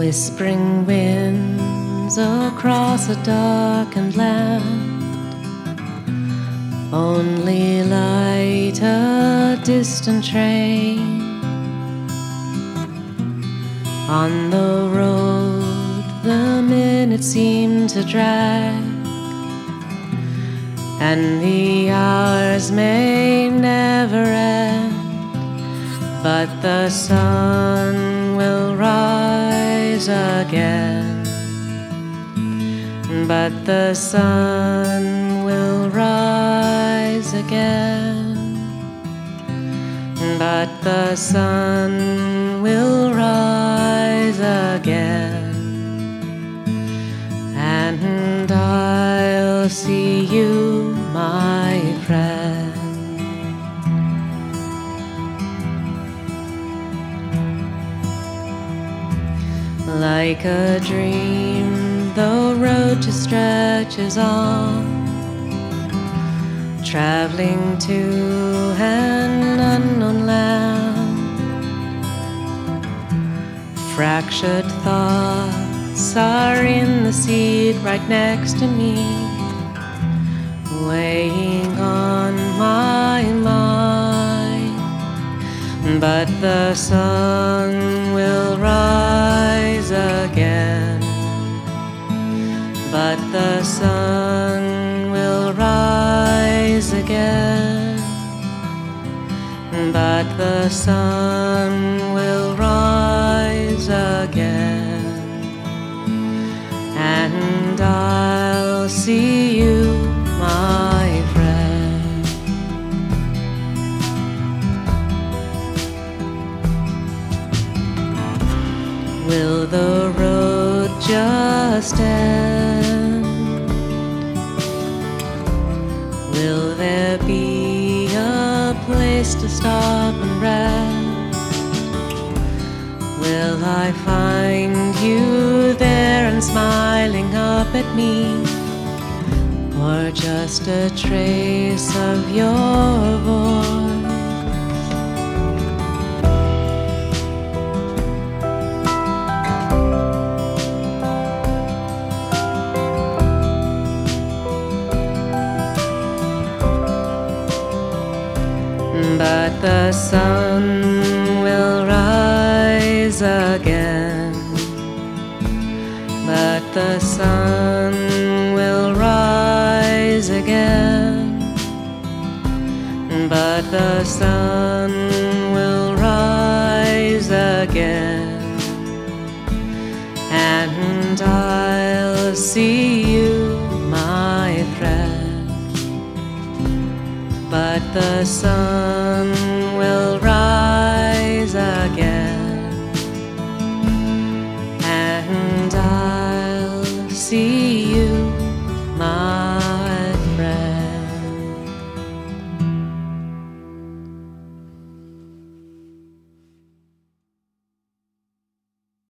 Whispering winds across a darkened land only light a distant train. On the road the minutes seem to drag, and the hours may never end, but the sun will rise again. But the sun will rise again. But the sun will rise again. And I'll see you, my friend. Like a dream, the road just stretches on, traveling to an unknown land. Fractured thoughts are in the seat right next to me, weighing on my mind. But the sun will rise again. But the sun will rise again. But the sun will rise again. And I'll see you, my friend. Will the road just end? Will there be a place to stop and rest? Will I find you there and smiling up at me, or just a trace of your voice? But the sun will rise again. But the sun will rise again. But the sun will rise again. And I'll see you, my friend. But the sun